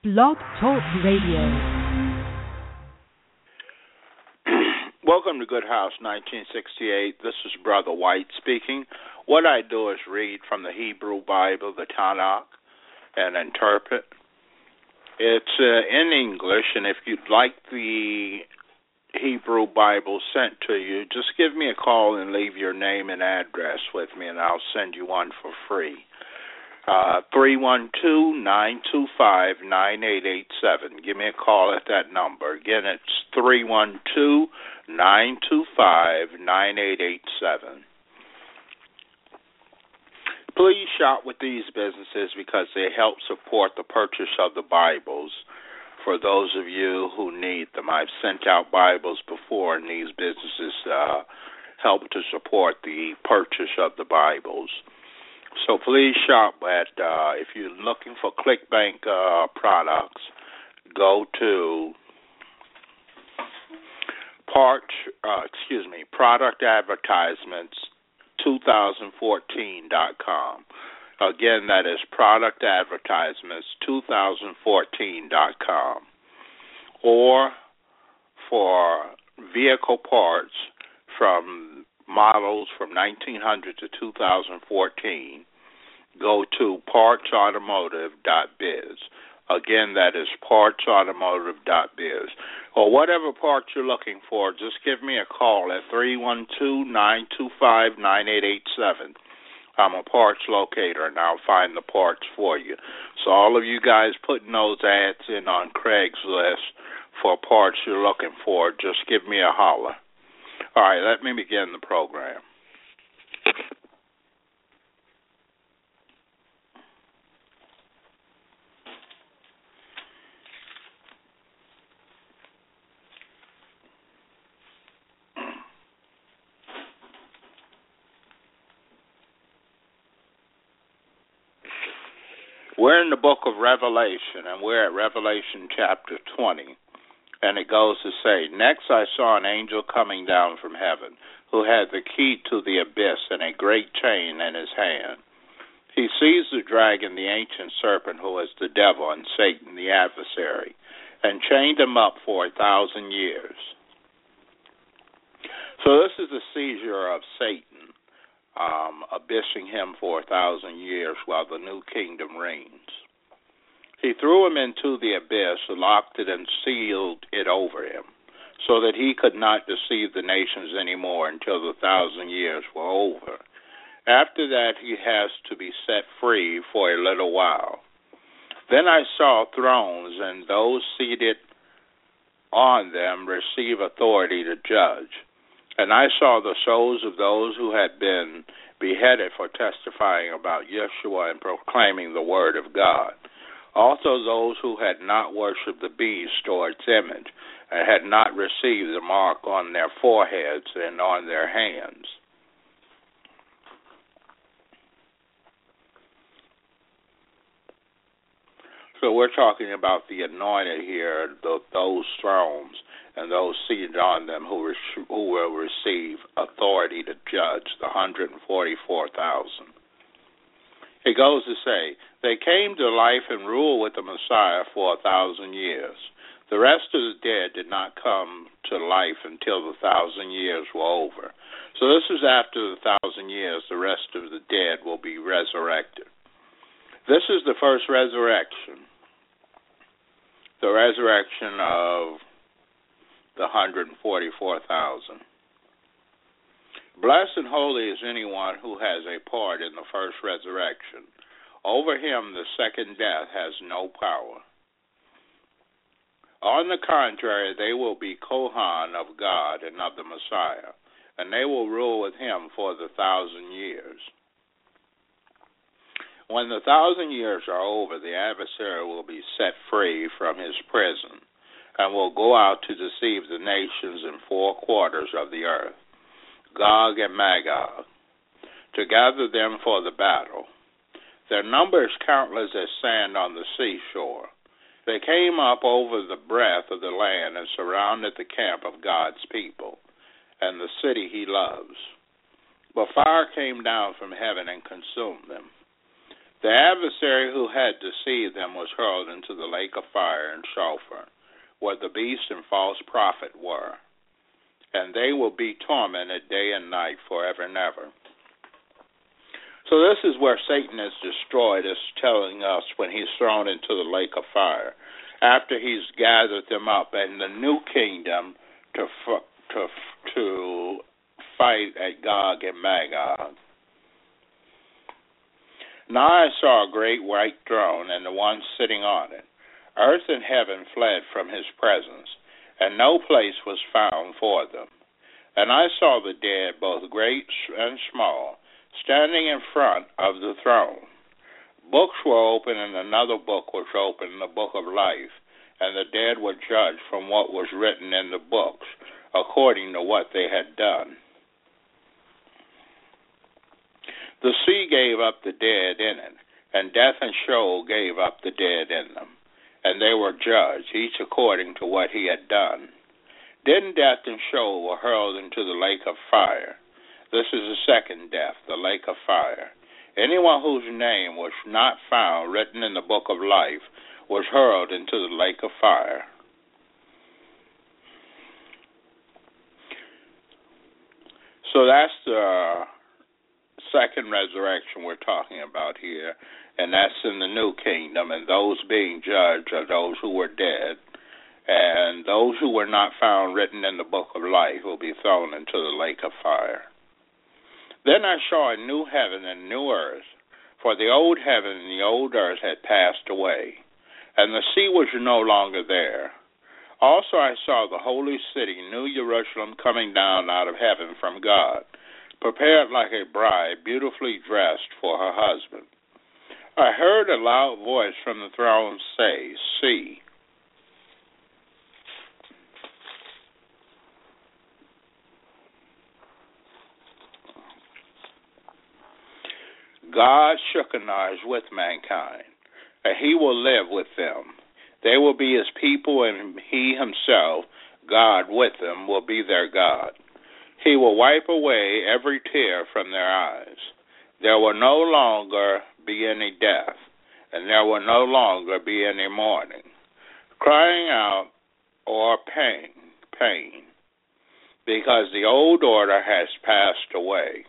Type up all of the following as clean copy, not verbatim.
Blog Talk Radio. Welcome to Good House 1968. This is Brother White speaking. What I do is read from the Hebrew Bible, the Tanakh, and interpret. It's in English, and if you'd like the Hebrew Bible sent to you, just give me a call and leave your name and address with me, and I'll send you one for free. 312-925-9887. Give me a call at that number. Again, it's 312-925-9887. Please shop with these businesses because they help support the purchase of the Bibles for those of you who need them. I've sent out Bibles before, and these businesses help to support the purchase of the Bibles. So please shop at, if you're looking for ClickBank products, go to productadvertisements2014.com. Again, that is productadvertisements2014.com. Or for vehicle parts from models from 1900 to 2014, go to partsautomotive.biz. Again, that is partsautomotive.biz. Or whatever parts you're looking for, just give me a call at 312-925-9887. I'm a parts locator, and I'll find the parts for you. So all of you guys putting those ads in on Craigslist for parts you're looking for, just give me a holler. All right, let me begin the program. We're in the book of Revelation, and we're at Revelation chapter 20. And it goes to say, "Next I saw an angel coming down from heaven, who had the key to the abyss and a great chain in his hand. He seized the dragon, the ancient serpent, who is the devil and Satan, the adversary, and chained him up for 1,000 years." So this is the seizure of Satan, abyssing him for 1,000 years while the new kingdom reigns. He threw him into the abyss, locked it, and sealed it over him, so that he could not deceive the nations anymore until the 1,000 years were over. After that, he has to be set free for a little while. Then I saw thrones, and those seated on them receive authority to judge. And I saw the souls of those who had been beheaded for testifying about Yeshua and proclaiming the word of God. Also those who had not worshipped the beast or its image, and had not received the mark on their foreheads and on their hands. So we're talking about the anointed here, those thrones, and those seated on them who will receive authority to judge, the 144,000. It goes to say, "They came to life and ruled with the Messiah for 1,000 years. The rest of the dead did not come to life until the 1,000 years were over." So this is after the 1,000 years, the rest of the dead will be resurrected. This is the first resurrection, the resurrection of the 144,000. "Blessed and holy is anyone who has a part in the first resurrection. Over him the second death has no power. On the contrary, they will be Kohan of God and of the Messiah, and they will rule with him for the 1,000 years. When the 1,000 years are over, the adversary will be set free from his prison, and will go out to deceive the nations in 4 quarters of the earth, Gog and Magog, to gather them for the battle. Their number is countless as sand on the seashore. They came up over the breadth of the land and surrounded the camp of God's people and the city he loves. But fire came down from heaven and consumed them. The adversary who had deceived them was hurled into the lake of fire and sulfur, where the beast and false prophet were, and they will be tormented day and night forever and ever. So this is where Satan is destroyed, is telling us when he's thrown into the lake of fire, after he's gathered them up in the new kingdom to fight at Gog and Magog. Now I saw a great white throne and the one sitting on it. Earth and heaven fled from his presence, and no place was found for them. And I saw the dead, both great and small, standing in front of the throne. Books were open, and another book was open, the book of life, and the dead were judged from what was written in the books, according to what they had done. The sea gave up the dead in it, and death and Sheol gave up the dead in them, and they were judged, each according to what he had done. Then death and Sheol were hurled into the lake of fire. This is the second death, the lake of fire. Anyone whose name was not found written in the book of life was hurled into the lake of fire. So that's the second resurrection we're talking about here, and that's in the new kingdom, and those being judged are those who were dead, and those who were not found written in the book of life will be thrown into the lake of fire. Then I saw a new heaven and new earth, for the old heaven and the old earth had passed away, and the sea was no longer there. Also I saw the holy city, New Jerusalem, coming down out of heaven from God, prepared like a bride, beautifully dressed for her husband. I heard a loud voice from the throne say, "See, God Shekinah with mankind, and he will live with them. They will be his people, and he himself, God with them, will be their God. He will wipe away every tear from their eyes. There will no longer be any death, and there will no longer be any mourning, crying out, or pain, because the old order has passed away."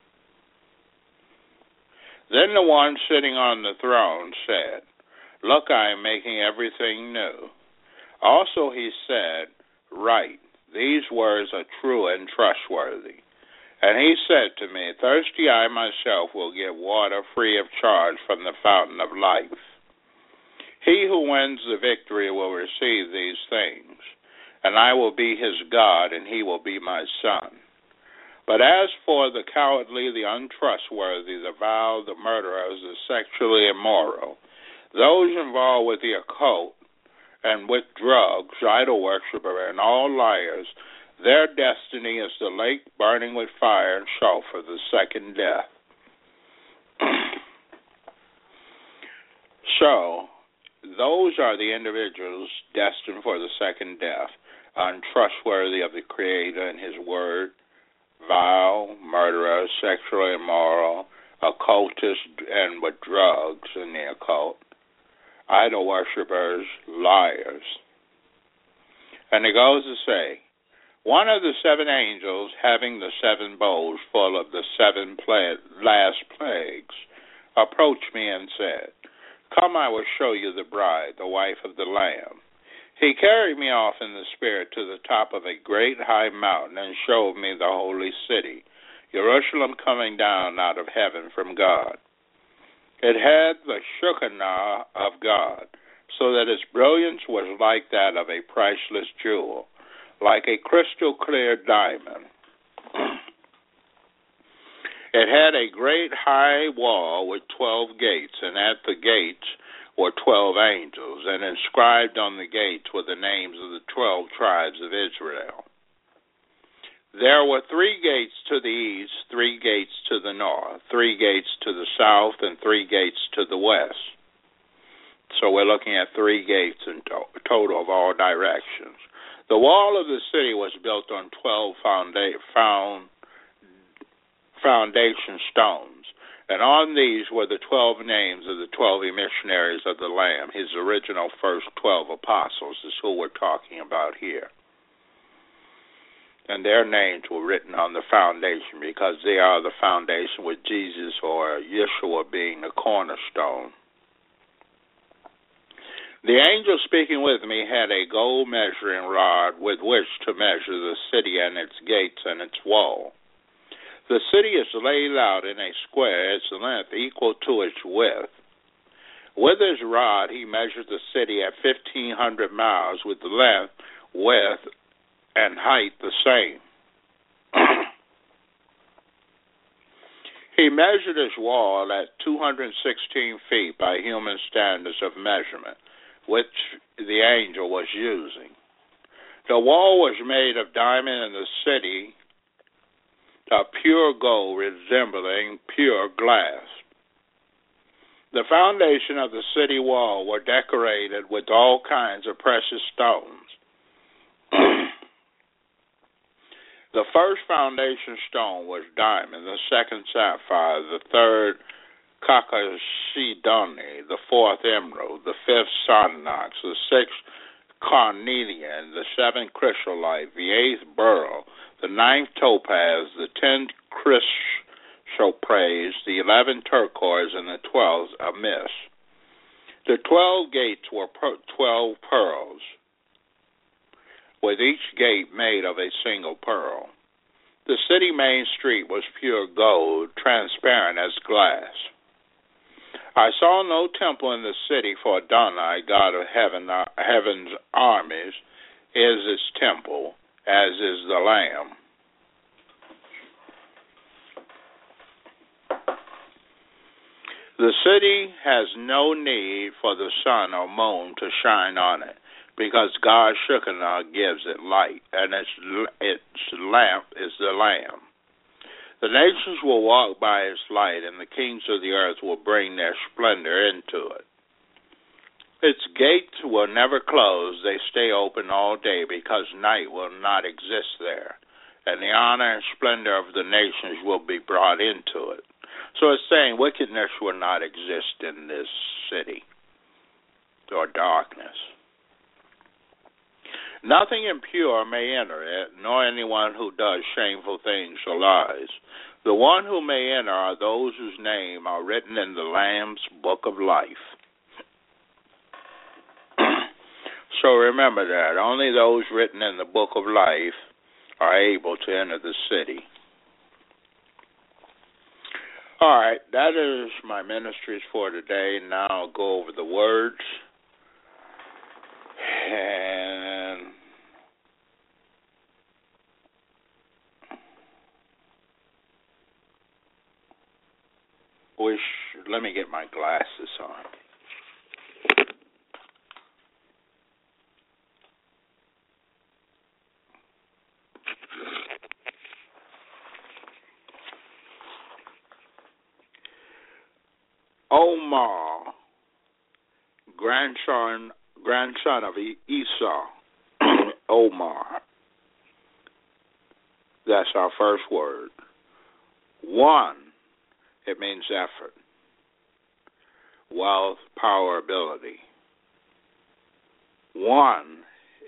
Then the one sitting on the throne said, "Look, I am making everything new." Also he said, "Write, these words are true and trustworthy." And he said to me, "Thirsty I myself will give water free of charge from the fountain of life. He who wins the victory will receive these things, and I will be his God, and he will be my son. But as for the cowardly, the untrustworthy, the vile, the murderers, the sexually immoral, those involved with the occult and with drugs, idol worshippers, and all liars, their destiny is the lake burning with fire and sulfur, the second death." So, those are the individuals destined for the second death, untrustworthy of the Creator and his word, vile, murderers, sexually immoral, occultists, and with drugs in the occult, idol worshippers, liars. And it goes to say, one of the seven angels, having the seven bowls full of the seven last plagues, approached me and said, "Come, I will show you the bride, the wife of the Lamb." He carried me off in the Spirit to the top of a great high mountain and showed me the holy city, Jerusalem, coming down out of heaven from God. It had the Shekinah of God, so that its brilliance was like that of a priceless jewel, like a crystal clear diamond. It had a great high wall with 12 gates, and at the gates were 12 angels, and inscribed on the gates were the names of the 12 tribes of Israel. There were 3 gates to the east, 3 gates to the north, 3 gates to the south, and 3 gates to the west. So we're looking at 3 gates in total of all directions. The wall of the city was built on 12 foundation stones, And on these were the 12 names of the 12 emissionaries of the Lamb, his original first 12 apostles, is who we're talking about here. And their names were written on the foundation because they are the foundation, with Jesus or Yeshua being the cornerstone. The angel speaking with me had a gold measuring rod with which to measure the city and its gates and its wall. The city is laid out in a square, its length equal to its width. With his rod he measured the city at 1,500 miles, with the length, width, and height the same. He measured his wall at 216 feet by human standards of measurement, which the angel was using. The wall was made of diamond, and the city of pure gold resembling pure glass. The foundation of the city wall were decorated with all kinds of precious stones. The first foundation stone was diamond, the second sapphire, the third cachalcedony, the fourth emerald, the fifth sardonyx, the sixth carnelian, the seventh chrysolite, the eighth beryl, the ninth topaz, the 10th chrysoprase, the 11th turquoise, and the 12th amethyst. The 12 gates were 12 pearls, with each gate made of a single pearl. The city main street was pure gold, transparent as glass. I saw no temple in the city, for Adonai, God of heaven's armies, is its temple, as is the Lamb. The city has no need for the sun or moon to shine on it, because God Shekinah gives it light, and its lamp is the Lamb. The nations will walk by its light, and the kings of the earth will bring their splendor into it. Its gates will never close. They stay open all day, because night will not exist there, and the honor and splendor of the nations will be brought into it. So it's saying wickedness will not exist in this city, or darkness. Nothing impure may enter it, nor anyone who does shameful things or lies. The one who may enter are those whose names are written in the Lamb's book of life. So remember that. Only those written in the book of life are able to enter the city. All right, that is my ministries for today. Now I'll go over the words. And let me get my glasses on. Omar, grandson of Esau, Omar. That's our first word. One, it means effort, wealth, power, ability. One,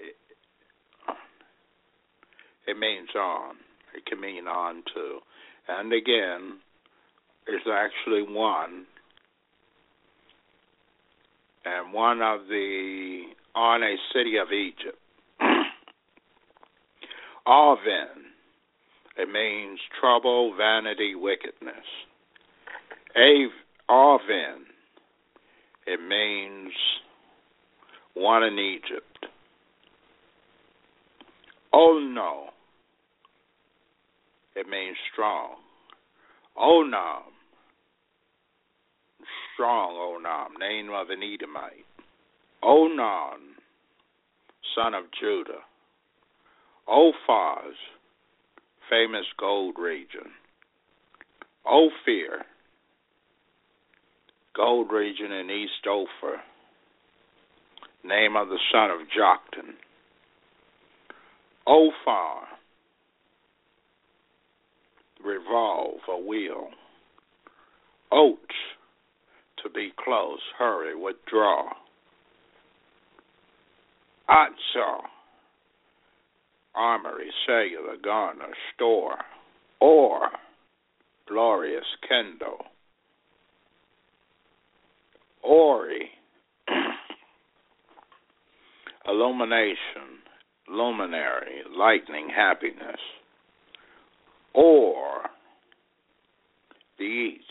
it means on. It can mean on too. And again, it's actually one. And one of the, on a city of Egypt. Arvin, it means trouble, vanity, wickedness. Arvin, it means one in Egypt. Ono, it means strong. Onam, strong Onam, name of an Edomite. Onan, son of Judah. Ophaz, famous gold region. Ophir, gold region in East Ophir, name of the son of Joktan. Ophar, revolve, a wheel. Oats, to be close, hurry, withdraw. Otsaw, armory, cellular, garner, store. Or, glorious, kindle. Ori, illumination, luminary, lightning, happiness. Or, the east.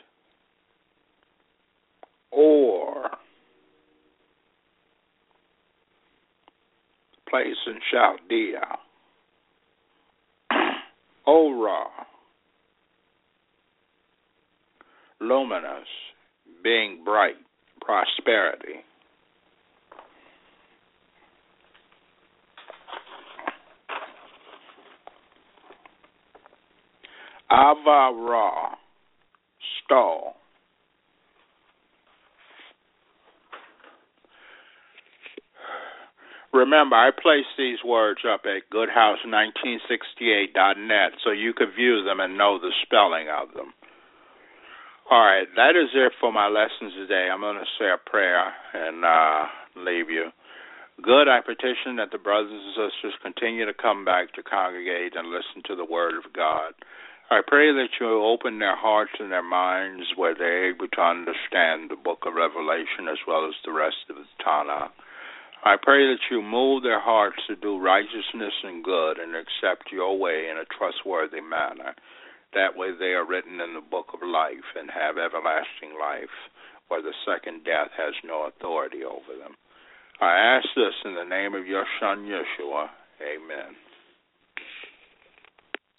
Or, place in Chaldea. Ora, luminous, being bright, prosperity. Avara, stall. Remember, I placed these words up at goodhouse1968.net so you could view them and know the spelling of them. All right, that is it for my lessons today. I'm going to say a prayer and leave you. Good, I petition that the brothers and sisters continue to come back to congregate and listen to the Word of God. I pray that you open their hearts and their minds where they're able to understand the book of Revelation as well as the rest of the Tanakh. I pray that you move their hearts to do righteousness and good and accept your way in a trustworthy manner. That way they are written in the book of life and have everlasting life, where the second death has no authority over them. I ask this in the name of your Son, Yeshua. Amen.